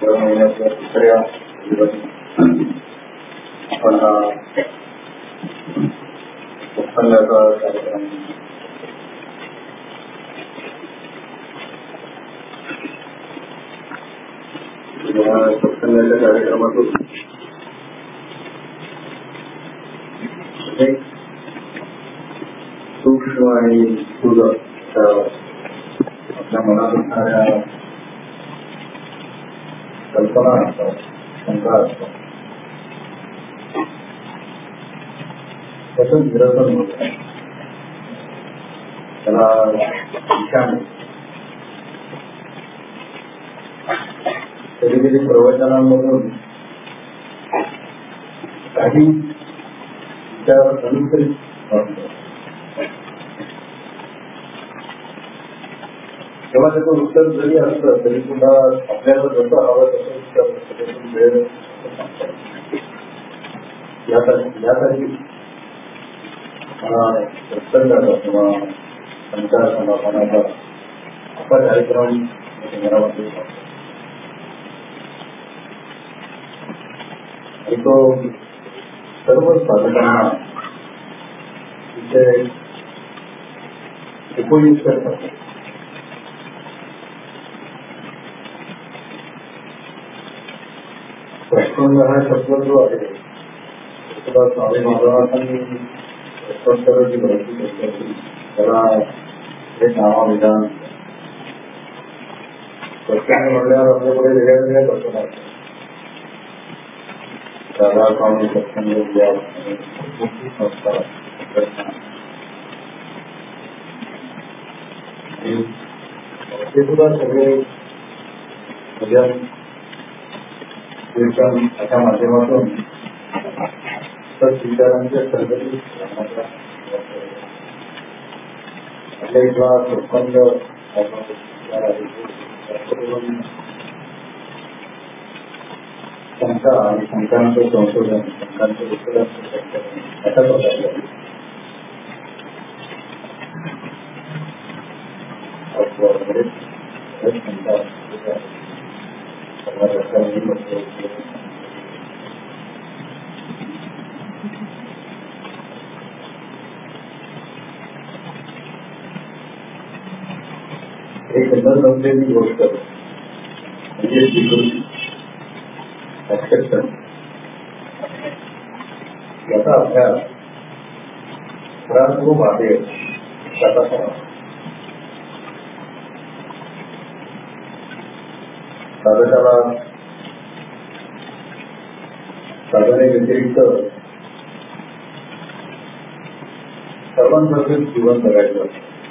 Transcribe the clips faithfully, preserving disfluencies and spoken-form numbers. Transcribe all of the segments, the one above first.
महिन्याच्या तिसऱ्या दिवशी आपण हा उत्पन्नाचा कार्यक्रम या उत्पन्नाच्या कार्यक्रमातून एक सूक्ष्म आणि स्थूल आपल्या मनात असणाऱ्या कल्पना असतात, शंका असतात, त्याचं निरसन होत आहे. त्याला दिशा मिळते. कधी कधी प्रवचनांमधून काही विचार अनुसरित वाटतो, तेव्हा त्याचं उत्तर जरी असलं तरी सुद्धा आपल्याला जसं हवं तसं त्यातून वेळ यासाठी सत्संगाचा किंवा संचार समापनाचा असा कार्यक्रम घरामध्ये आणि तो सर्व साधकांना तिथे उपयुक्त ठरतो. सत्संग हा शब्द जो आहे त्याला स्वामी महाराजांनी सत्संगाची भरती केली. त्याला हे नावाविधान सत्संग म्हणल्यावर आपल्याकडे वेगळ्या वेगळ्या कल्पना असतात. दादा स्वामी सत्संग संस्था ते सुद्धा सगळे भजन कीर्तन अशा माध्यमातून विचारांच्या संघटित आपल्या इथला सत्संग शंका आणि शंकांचं संशोधन, शंकांचं उत्तरण अशा प्रकारचे एक न जमलेली गोष्ट म्हणजे स्वीकृती, ऍक्सेप्टन्स, याचा अभ्यास खराब आहे. साधकाला साधने व्यतिरिक्त सर्वांसारखेच जीवन जगायचं.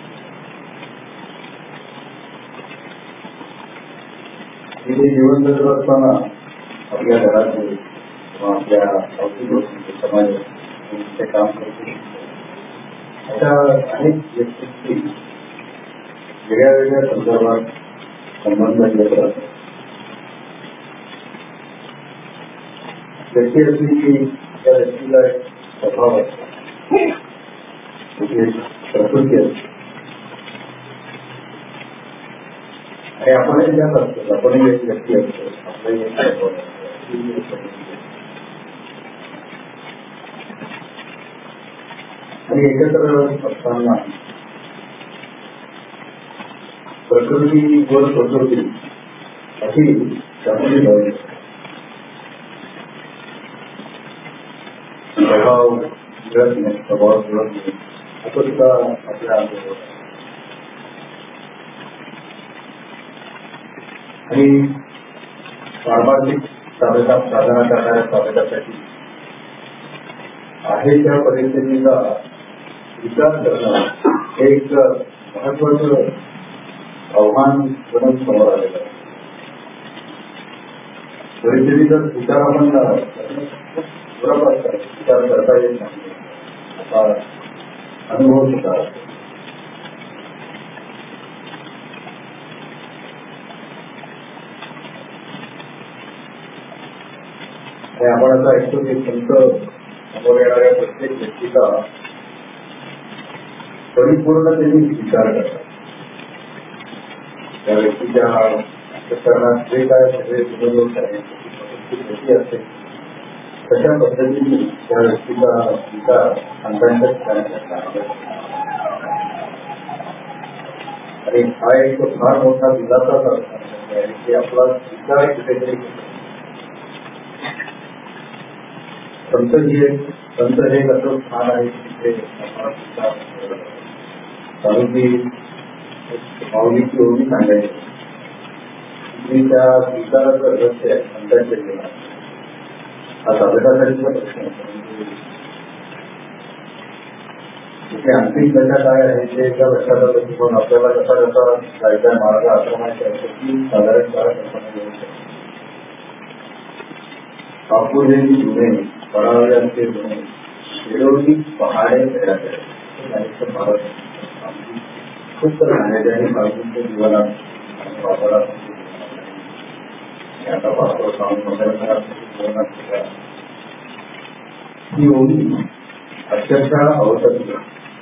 तिथे जीवन जगत असताना आपल्या घरातले किंवा आपल्या औषधी समाजात ते काम करतो. अशा अनेक व्यक्तींची वेगळ्या वेगळ्या संदर्भात संबंध येत राहतात. व्यक्ती असली की त्या व्यक्तीला एक स्वभाव असतो, प्रकृती असते आणि आपणही त्यात असतो. आपणही एक व्यक्ती असतो, आपलाही एक स्वभाव असतो. आणि एकत्र असताना प्रकृती वर प्रकृती अशी चांगली भावना, स्वभाव मिळत नाही, स्वभाव मिळत नाही असं सुद्धा आपल्या अनुभव. आणि पारमार्थिक साधना साधना करणाऱ्या साधकासाठी आहे त्या परिस्थितीचा विचार करणं हे एक महत्वाचं आव्हान बनून समोर आलेलं आहे. परिस्थितीचा विचार आपण बरोबर विचार करता येत नाही असा अनुभव सुद्धा. आपण असं ऐकतो की संत समोर येणाऱ्या प्रत्येक व्यक्तीचा परिपूर्ण त्यांनी विचार करतात. त्या व्यक्तीच्या अंतःकरणात जे काय सगळे गुणदोष आहेत व्यक्ती असते तशा पद्धतीने त्या व्यक्तीचा विचार अंतर्गत करण्यात आणि हा एक फार मोठा दिलासाच आहे की आपला विचार कुठेतरी संत ही एक संत हे एक असं स्थान आहे तिथे स्वामीजी माऊलीची ओळी सांगायची मी त्या विचाराचं रहस्य आहे संतांच्या जीवनात हा साधकासाठीचा प्रश्न तिथे अंतिम दशा काय आहे ते एका लक्षात आलं की पण आपल्याला कसा कसा जायचा मार्ग आश्रमायचा ती साधारण चार कल्पना घेऊ शकतो. बापूजी जुने परावयांचे जुने विरोधी पहाडे तयार केले भारत खूप तर सांगायचे आणि बापूंच्या जीवनात आणि बाबाला आता पाहतो मोठ्या जीवनात ही ओळी अक्षरशः अवतरली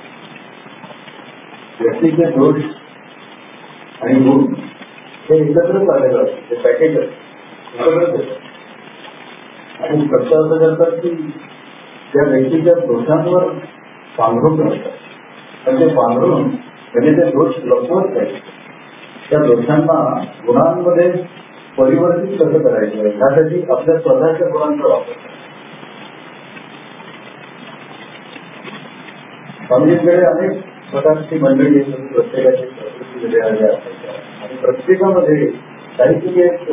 व्यक्तीचे दोष आणि गुण हे एकत्रच आलेलं असतं ते पॅकेज एकत्रच येतं आणि कसं असं करतात की त्या व्यक्तीच्या दोषांवर पांघरून करतात पण ते पांघरून म्हणजे ते दोष लपवत नाही त्या दोषांना गुणांमध्ये परिवर्तित कसं करायचं ह्यासाठी आपल्या स्वतःच्या गुणांचा वापर स्वामीजींकडे अनेक प्रकारची मंडळी येतात प्रत्येकाची प्रकृती वेगळ्या असायच्या आणि प्रत्येकामध्ये काहीतरी एक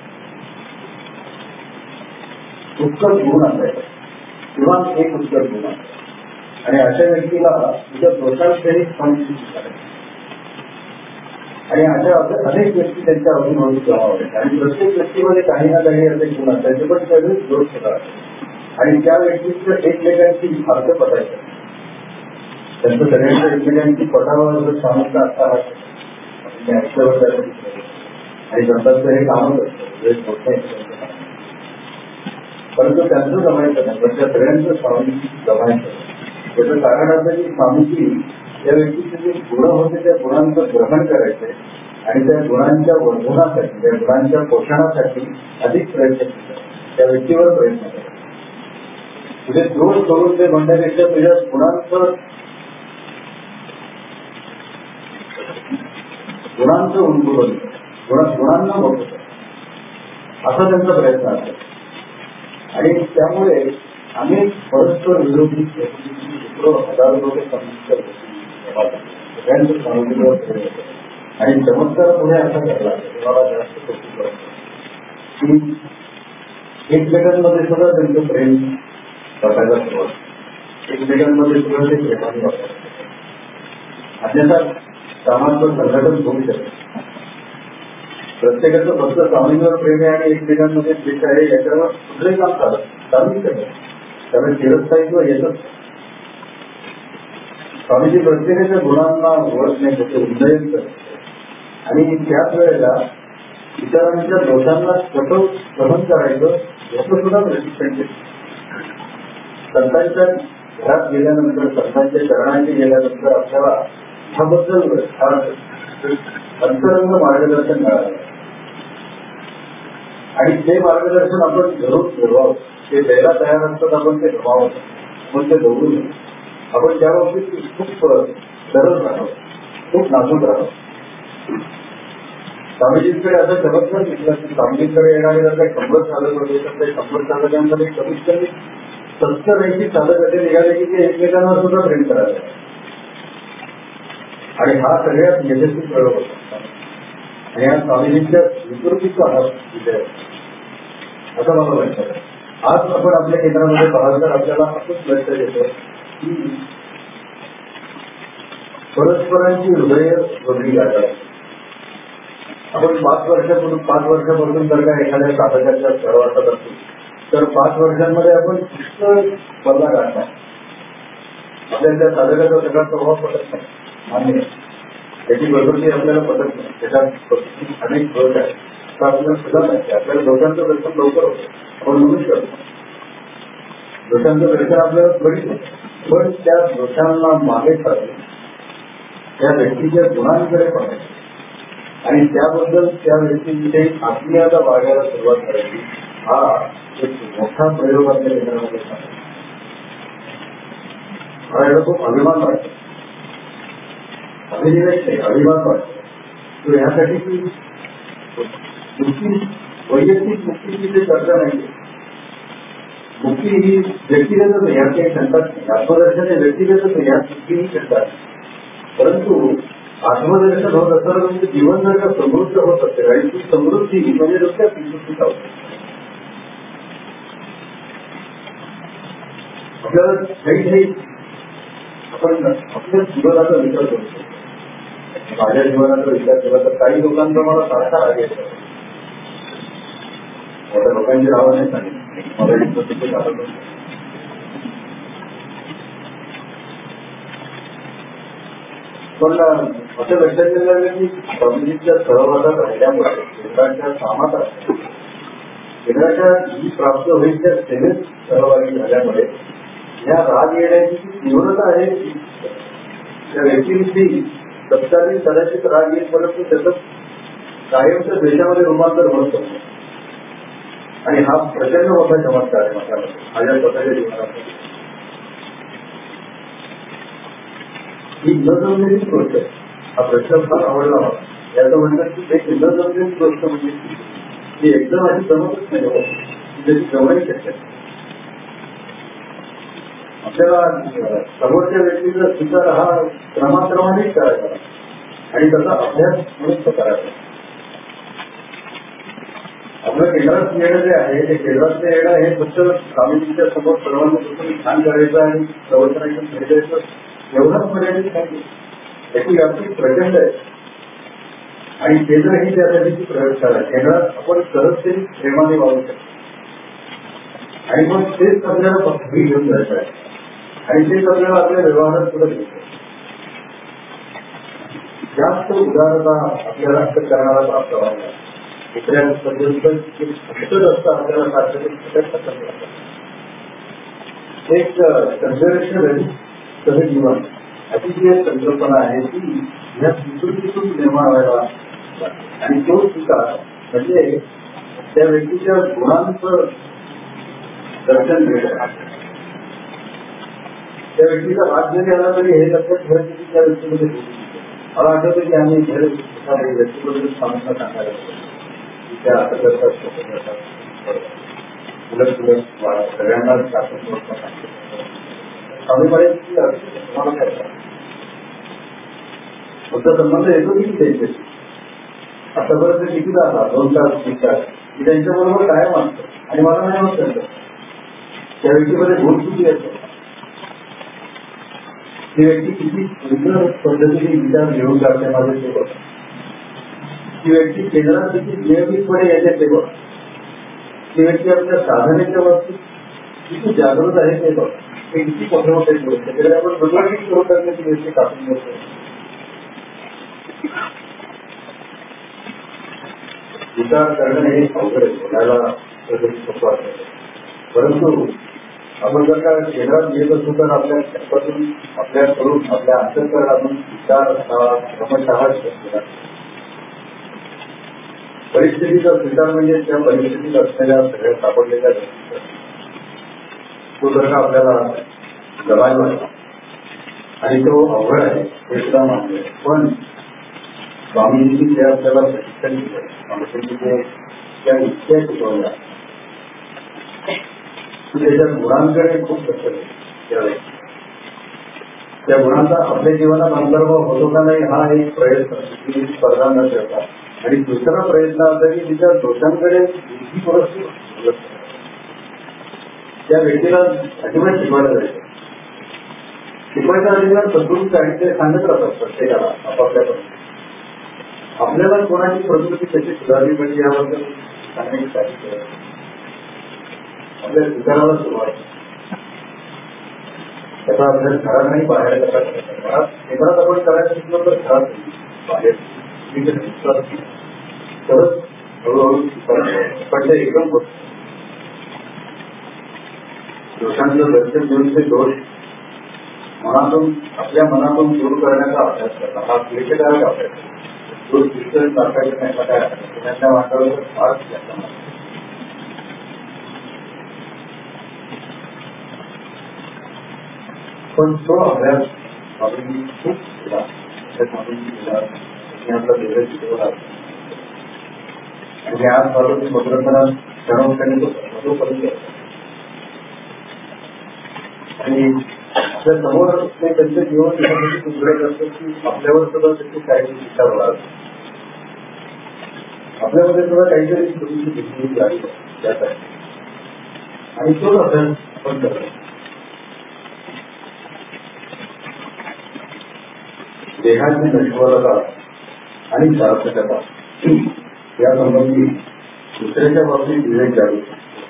उत्कट गुण असायचा किंवा एक उत्कट गुण असायचा आणि अशा व्यक्तीला तुझ्या दोषांविषयी स्वामीजी करायचे आणि अशा अनेक व्यक्ती त्यांच्या अवधीमध्ये जमा व्हायच्या आणि प्रत्येक व्यक्तीमध्ये काही ना काही असे गुण असायचे पण सगळेच दोष होतात आणि त्या व्यक्तीचं एकमेकांची अर्थ पटायचं त्यांचं सगळ्यांच्या एकमेकांची पटावर सामर्थ्य आता आयुष्यावर आणि संतांचं हे कामच असतं मोठं परंतु त्यांचं जमायचं नाही पण त्या सगळ्यांचं स्वामीजी जमायचं त्याचं कारण असं की स्वामीजी त्या व्यक्तीचे जे गुण होते त्या गुणांचं ग्रहण करायचे आणि त्या गुणांच्या वर्धनासाठी त्या गुणांच्या पोषणासाठी अधिक प्रयत्न केले त्या व्यक्तीवर प्रयत्न केले तुझे दोष करून ते म्हणण्यापेक्षा तुझ्या गुणांचं गुणांचं उन्मूलन गुणांना मोठं असा त्यांचा प्रयत्न असतो आणि त्यामुळे अनेक परस्पर विरोधी हजार लोक समजून सगळ्यांचं स्वामीजीवर आणि चमत्कार पुढे असा घडला तुम्हाला जास्त कौतुक की एकमेकांमध्ये सुद्धा त्यांचं प्रेम बघायला सुरुवात एकमेकांमध्ये सुद्धा ते प्रेमाने वापरतात अन्यथा कामाचं संघटन होऊ शकतं प्रत्येकाचं फक्त स्वामींवर प्रेम आहे आणि एकमेकांमध्ये द्वेष आहे याच्यावर कुठलंही काम चालत चालूच करत त्यामुळे चिरस्थायित्व येतच स्वामीजी प्रत्येकाच्या गुणांना ओळख नाही त्याचे उन्नयन करत आणि त्याच वेळेला इतरांच्या दोषांना कसं सहन करायचं याचं सुद्धा प्रशिक्षण देत संतांच्या घरात गेल्यानंतर संतांच्या चरणांनी गेल्यानंतर आपल्याला ह्याबद्दल अंतरंग मार्गदर्शन मिळालं आणि ते मार्गदर्शन आपण जरूर ठेवावं ते द्यायला तयार असतात आपण ते गमावं पण ते दौडू नये आपण त्या बाबतीत खूप सरळ राहावं खूप नाजूक राहावं स्वामीजींकडे असं चमत्कार दिसला की स्वामीजींकडे येणारे जर काही शंभर साधक होते तर ते शंभर साधकांमध्ये कमीत कमी सत्तर ऐंशी साधक असे निघाले की ते एकमेकांवर सुद्धा प्रेम करायला आणि हा सगळ्यात यशस्वी प्रयोग होता आणि या स्वामीजींच्या विकृतीचा हा विजय असं मला वाटतं. आज आपण आपल्या केंद्रामध्ये पाहाल तर आपल्याला असंच लक्षात येतं की परस्परांची हृदय जोडली जातात. आपण पाच वर्षापूर्वी पाच वर्षापासून जर का एखाद्या साधकाच्या सहवासात असतो तर पाच वर्षांमध्ये आपण पुष्कळ स्पर्धा गाठणार आपल्याला त्या साधकाचा सगळा प्रभाव पडत नाही मान्य त्याची प्रकृती आपल्याला पडत नाही त्याच्यात अनेक दोष आहेत तर आपल्याला सुद्धा माहिती आपल्याला दोषांचं दर्शन लवकर होतं आपण म्हणू शकतो दोषांचं दर्शन आपल्याला त्वरित होतं पण त्या दोषांना मागे साधून त्या व्यक्तीच्या गुणांकडे पाहायचं आणि त्याबद्दल त्या व्यक्तीविषयी आत्मीयता बाळगायला सुरुवात करायची. हा एक मोठा प्रयोग आपल्या केंद्रामध्ये झाला. मला याचा खूप अभिमान वाटतो. अभिनिवेश नाही, अभिमान वाटतो. तो ह्यासाठी की मुक्ती वैयक्तिक मुक्तीची जे चर्चा नाही, मुक्ती ही व्यक्तिगतच नाही, यात काही शंकाच नाही. आत्मदर्शन हे व्यक्तिगतच नाही, यात मुक्तीही शंका नाही. परंतु आत्मदर्शन होत असताना म्हणजे जीवन जर का समृद्ध होत असेल आणि ती समृद्धी म्हणजे नुसत्या समृद्धीच होते. आपल्याला काही काही आपण आपल्या जीवनाचा विचार करतो. माझ्या जीवनाचा विचार केला तर काही लोकांचा मला सारखा राग येतो. मोठ्या लोकांची नावं नाही सांगितली, मला तिथे चालत होतं. पण असं लक्षात येणार की स्वामीजीच्या सहवासात राहिल्यामुळे केंद्राच्या कामात केंद्राच्या ही प्राप्त होईल त्या सेवेत सहभागी झाल्यामुळे या राग येण्याची तीव्रता आहे. त्या व्यक्तीविषयी तत्कालीन कदाचित राग येईल, परंतु त्याचं कायमच्या देशामध्ये रूपांतर होत असतं. आणि हा प्रचंड मोठा चमत्कार आहे माझ्यामध्ये, माझ्या स्वतःच्या जीवनात. ही न जमलेलीच गोष्ट आहे. हा प्रश्न फार आवडला मला. याचं म्हणतात की एक न जमलेली गोष्ट म्हणजे ती एकदम अशी जमतच नाही हो, त्याची जमाई शक्य. आपल्याला समोरच्या व्यक्तीचा स्वीकार हा क्रमाक्रमानेच करायचा आणि त्याचा अभ्यास म्हणून तो करायचा. आपलं केंद्रात येणं जे आहे ते केंद्रात येणं हे फक्त स्वामींच्या समोर सर्वांना ध्यान करायचं आणि प्रवचनाचं भेटायचं एवढंच मर्यादित नाही. त्याची व्याप्ती प्रचंड आहे आणि केंद्र ही त्यासाठीची प्रयोगशाळा आहे. केंद्रात आपण सहजतेने प्रेमाने वागू शकतो आणि मग तेच आपल्याला पृथ्वी घेऊन जायचं आहे आणि तेच आपल्याला आपल्या व्यवहारात सुद्धा घेतो. जास्त उदारता आपल्याला करणारा प्राप्त व्हायला दुसऱ्या पद्धतीचं असतं. आपल्याला सारखं एक कन्झर्वेशन सहजीवन अशी जी संकल्पना आहे ती या संस्कृतीतून निर्माण व्हायला आणि तो स्वीकार म्हणजे त्या व्यक्तीच्या गुणांचं दर्शन घेणं. त्या व्यक्तीचा राग जरी आला तरी हे लक्षात ठेवायचं की त्या व्यक्तीमध्ये मला आठवतं की आम्ही व्यक्तीबद्दल सांगता सांगायला त्या असं करतात तसं करतात उलट उलट सगळ्यांना आम्ही बरेच तुम्हाला करतात फक्त संबंध येतो की द्यायचे. आतापर्यंत किती जातात दोन तास तीन तास मी त्यांच्याबरोबर काय मानतो आणि मला नाही होत त्यांचं त्या व्यक्तीमध्ये भूल चुकी येतो. ती व्यक्ती किती सुंदर पद्धतीने विचार घेऊन जाते माझे ते बघ. ती व्यक्ती केंद्रात किती नियमितपणे येते ते बघ. ती व्यक्ती आपल्या साधनेच्या बाबतीत किती जागृत आहे ते बघ. ते किती मोठे मोठे गोष्ट त्याच्याकडे आपण दुर्लक्षित करू शकतो ती व्यक्ती कापून घेतो. विचार करणं हे अवघड आहे, बोलायला सोपं असतं. परंतु आपण जर का केंद्रात येत असू तर आपल्या त्यापासून आपल्याकडून आपल्या अंतःकरणातून विचार क्रमशः परिस्थितीचा स्वीकार म्हणजे त्या परिस्थितीत असलेल्या सगळ्या सापडलेल्या तो जर का आपल्याला जमायला लागला आणि तो अवघड आहे हे सुद्धा मानले. पण स्वामींनी जे आपल्याला प्रशिक्षण दिलं स्वामींनी जे त्या इतक्या शिकवल्या त्याच्या गुणांकडे खूप लक्ष द्यावे. त्या गुणांचा आपल्या जीवनात अंतर्भाव होतो का नाही हा एक प्रयत्न स्पर्धा न ठेवता आणि दुसरा प्रयत्न असा की तिच्या दोषांकडे त्या व्यक्तीला अजिबात शिकवायला जायचं. शिकवायच्या अधिकार संस्कृती साहित्य सांगत राहतात प्रत्येकाला आपापल्यापर्यंत. आपल्याला कोणाची प्रकृती कशी सुधारली पाहिजे याबद्दल सांगण्याची साहित्य आपल्या विचाराला सुरुवात. त्याचा अभ्यास घरात नाही बाहेर करायचा. घरात आपण करायला शिकलो तर घरात बाहेर तरच हळूहळू पण ते एकदम होत. दोषांचं दर्शन घेऊन ते दोष मनातून आपल्या मनातून दूर करण्याचा अभ्यास करतात. हा क्लेशदायक अभ्यास. तो शिक्षण दाखवायचं नाही काय त्यांच्या वाटावर फारच जास्त पण तो अभ्यास आपण खूप केला केला आपला वेगळं शिकवला आणि आज बाजू मधुरपणा ठरवताना तो मधोपर्यंत आणि आपल्या समोर ते त्यांचं जीवन त्याच्यासाठी सुधारत असतं की आपल्यावर सुद्धा त्याची काहीतरी विचार होणार आपल्यामध्ये सुद्धा काहीतरी छोटीशी भीती आहे त्यासाठी आणि तोच अभ्यास आपण करतो. देहाची नश्वरता आणि सार्थकता या संबंधी दुसऱ्याच्या बाबतीत विवेक द्यावे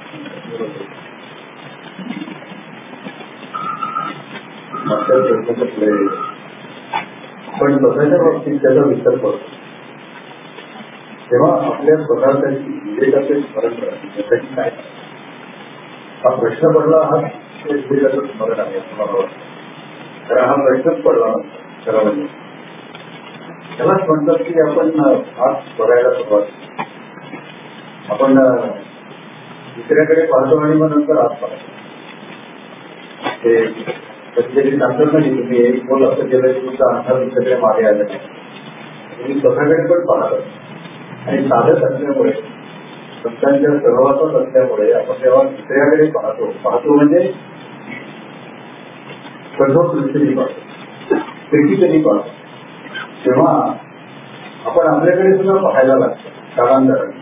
पण स्वतःच्या बाबतीत त्याचा विचार करतो तेव्हा आपल्या स्वतःसाठी विवेकाचे स्मरण करायचे त्यासाठी काय हा प्रश्न पडला हा विवेकाचं स्मरण आहे असं मला वाटतं कारण हा प्रश्नच पडला खरं म्हणजे त्यालाच म्हणतात की आपण हात बघायला सुरुवात आपण दुसऱ्याकडे पाहतो आणि मग नंतर हात पाहतो ते कधी कधी सांगतात नाही तुम्ही एक बोल असं केलं की तुमचा अंतर दुसऱ्याकडे मागे आलं नाही तुम्ही स्वतःकडे पण पाहतात आणि साधत असल्यामुळे संतांच्या सहवासात असल्यामुळे आपण तेव्हा दुसऱ्याकडे पाहतो पाहतो म्हणजे कठोर दृष्टीने पाहतो क्रिटिकली पाहतो तेव्हा आपण आपल्याकडे सुद्धा पाहायला लागतो कालांतराने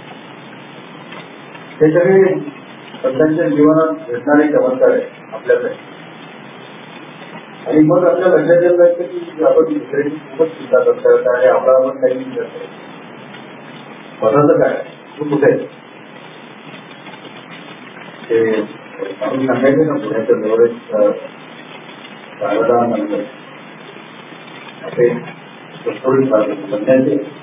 हे सगळे संतांच्या जीवनात घडणारे चमत्कार आहे आपल्याकडे आणि मग आपल्या लक्षात येत लागतं की आपण दुसऱ्याची खूपच चिंता करतात आणि आपल्याला पण काही करतो स्वतःचं काय तू कुठे ते आपण सांगायचं ना पुण्याचं जवळच शारदा नंतर असे संस्थांचे